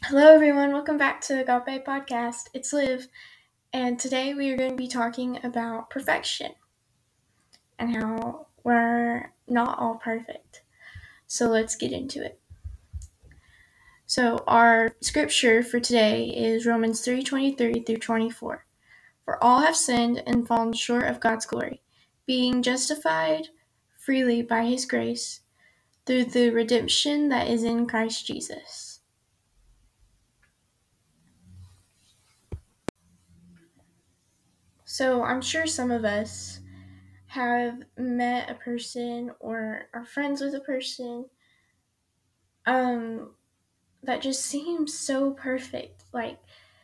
Hello, everyone. Welcome back to the Agape Podcast. It's Liv, and today we are going to be talking about perfection and how we're not all perfect. So let's get into it. So our scripture for today is Romans 3:23 through 24. For all have sinned and fallen short of God's glory, being justified freely by His grace through the redemption that is in Christ Jesus. So I'm sure some of us have met a person or are friends with a person that just seems so perfect. Like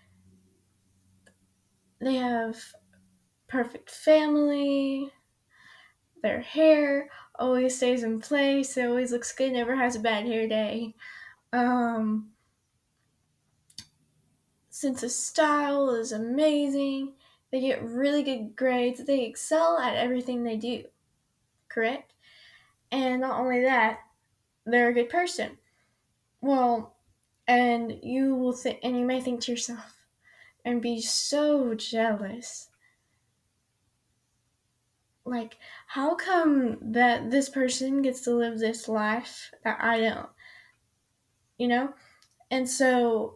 they have perfect family, their hair always stays in place, it always looks good, never has a bad hair day. Um Sense of style is amazing. They get really good grades. They excel at everything they do. Correct? And not only that, they're a good person. Well, and you may think to yourself and be so jealous, like, how come that this person gets to live this life that I don't, you know? And so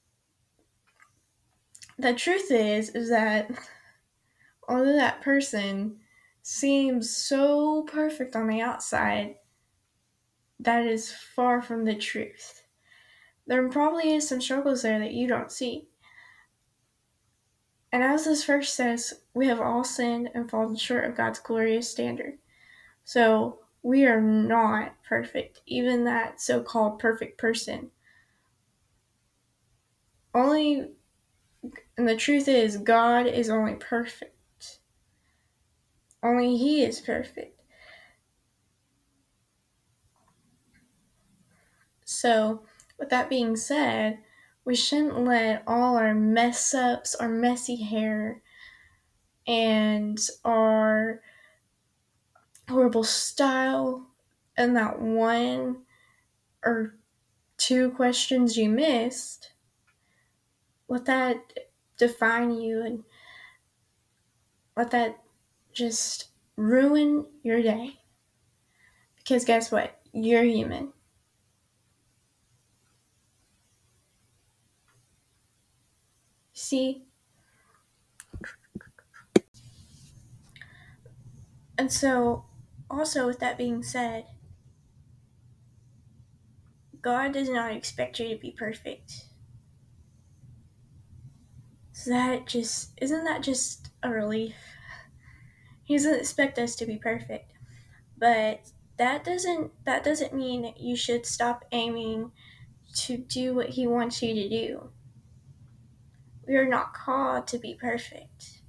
the truth is that although that person seems so perfect on the outside, that is far from the truth. There probably is some struggles there that you don't see. And as this verse says, we have all sinned and fallen short of God's glorious standard. So we are not perfect, even that so-called perfect person. And the truth is, God is only perfect. Only He is perfect. So, with that being said, we shouldn't let all our mess ups, our messy hair, and our horrible style, and that one or two questions you missed, let that define you and let that just ruin your day. Because guess what? You're human. See? And so, also with that being said, God does not expect you to be perfect. So isn't that just a relief? He doesn't expect us to be perfect. But that doesn't mean you should stop aiming to do what He wants you to do. We are not called to be perfect.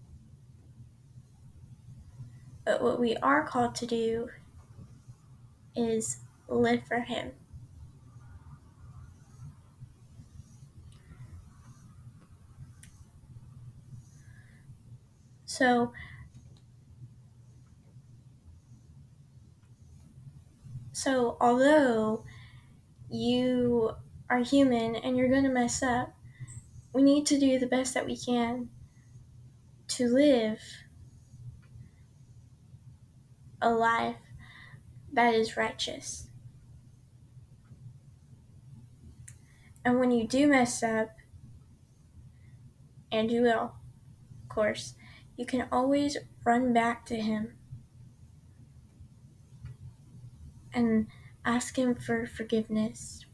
But what we are called to do is live for Him. So although you are human and you're going to mess up, we need to do the best that we can to live a life that is righteous. And when you do mess up, and you will, of course, you can always run back to Him and ask Him for forgiveness.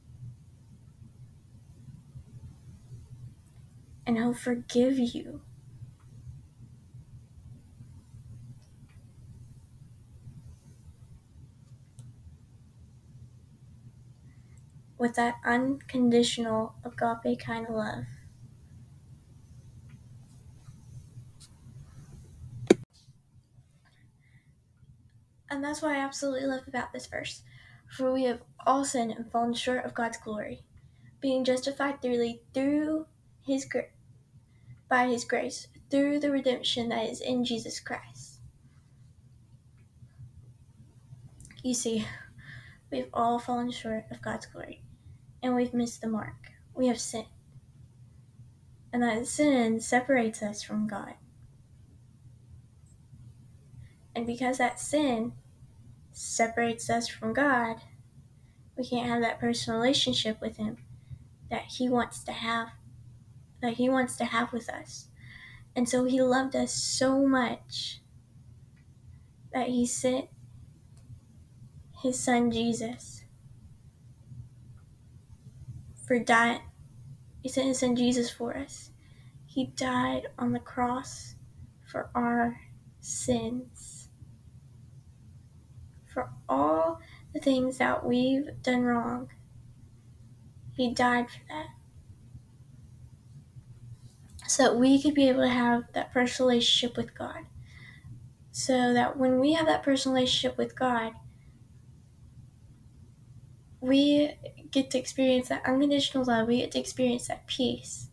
And He'll forgive you. With that unconditional agape kind of love. And that's what I absolutely love about this verse. For we have all sinned and fallen short of God's glory, being justified by His grace, through the redemption that is in Jesus Christ. You see, we've all fallen short of God's glory, and we've missed the mark. we have sin. And that sin separates us from God. And because that sin separates us from God, we can't have that personal relationship with Him that He wants to have with us. And so He loved us so much that He sent His Son Jesus He sent His Son Jesus for us. He died on the cross for our sins. For all the things that we've done wrong, He died for that. So that we could be able to have that personal relationship with God. So that when we have that personal relationship with God, we get to experience that unconditional love. We get to experience that peace.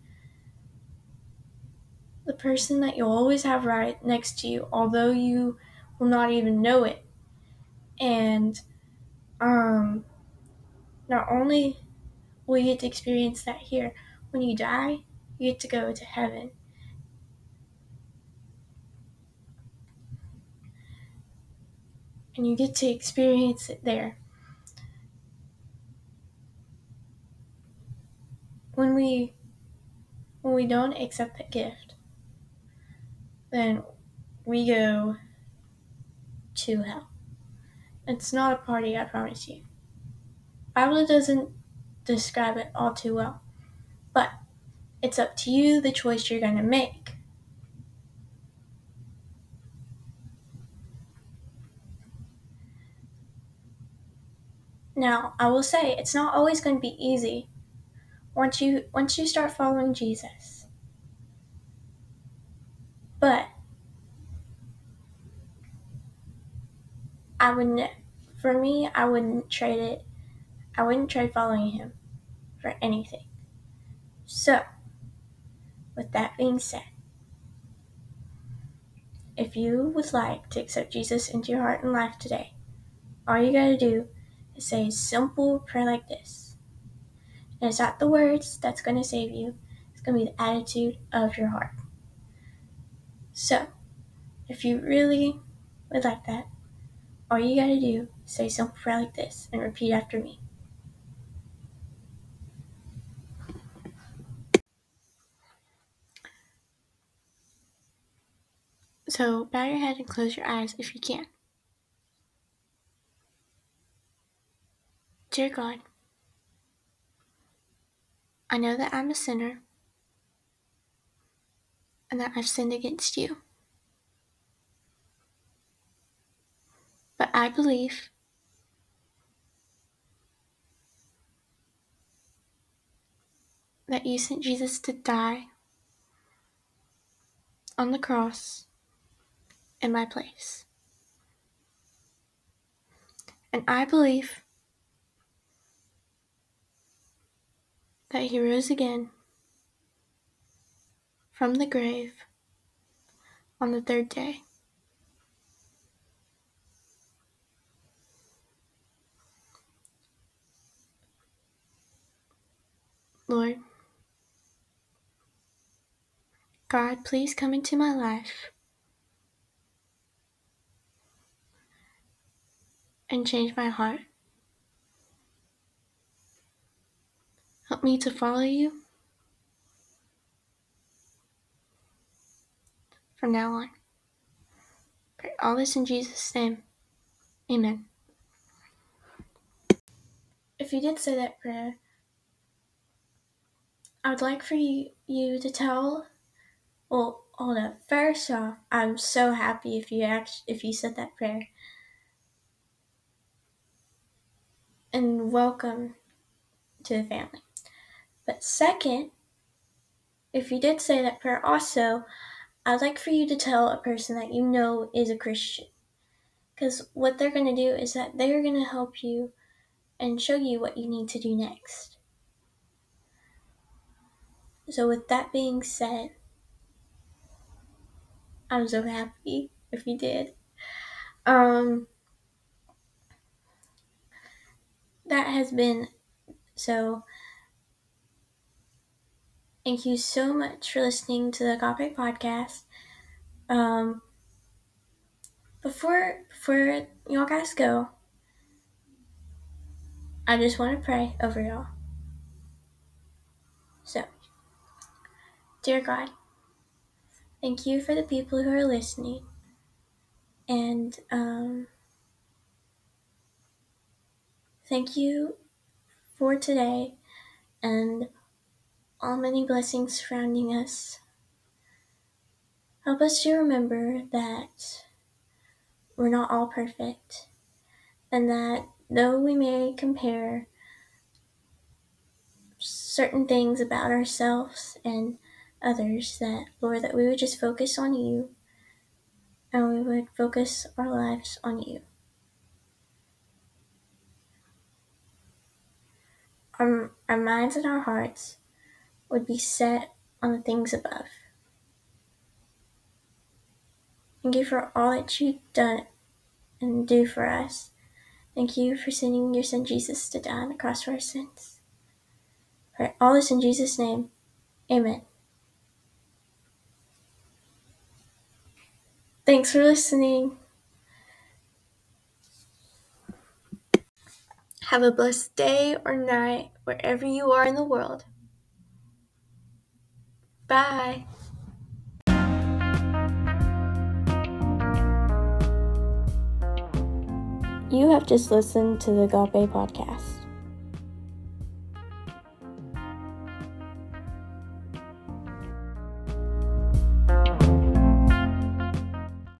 The person that you'll always have right next to you, although you will not even know it. And not only will you get to experience that here, when you die, you get to go to heaven. And you get to experience it there. When we don't accept that gift, then we go to hell. It's not a party, I promise you. Bible doesn't describe it all too well, but it's up to you the choice you're going to make. Now, I will say it's not always going to be easy once you start following Jesus. But I wouldn't trade it. I wouldn't trade following Him for anything. So, with that being said, if you would like to accept Jesus into your heart and life today, all you gotta do is say a simple prayer like this. And it's not the words that's gonna save you, it's gonna be the attitude of your heart. So, if you really would like that, all you gotta do is say a simple prayer like this and repeat after me. So, bow your head and close your eyes if you can. Dear God, I know that I'm a sinner and that I've sinned against you. But I believe that you sent Jesus to die on the cross in my place. And I believe that He rose again from the grave on the third day. Lord, God, please come into my life and change my heart. Help me to follow you from now on. Pray all this in Jesus' name. Amen. If you did say that prayer, I would like for you to tell. Well, hold up. First off, I'm so happy if you said that prayer. And welcome to the family. But second, if you did say that prayer also, I'd like for you to tell a person that you know is a Christian. Because what they're going to do is that they're going to help you and show you what you need to do next. So with that being said, I'm so happy if you did. That has been, so Thank you so much for listening to the Agape podcast. Before y'all guys go, I just want to pray over y'all. So, dear God, thank you for the people who are listening, and thank you for today and all many blessings surrounding us. Help us to remember that we're not all perfect, and that though we may compare certain things about ourselves and others, that, Lord, that we would just focus on you, and we would focus our lives on you. Our minds and our hearts would be set on the things above. Thank you for all that you've done and do for us. Thank you for sending your son Jesus to die on the cross for our sins. Pray all this in Jesus' name. Amen. Thanks for listening. Have a blessed day or night wherever you are in the world. Bye. You have just listened to the Agape podcast.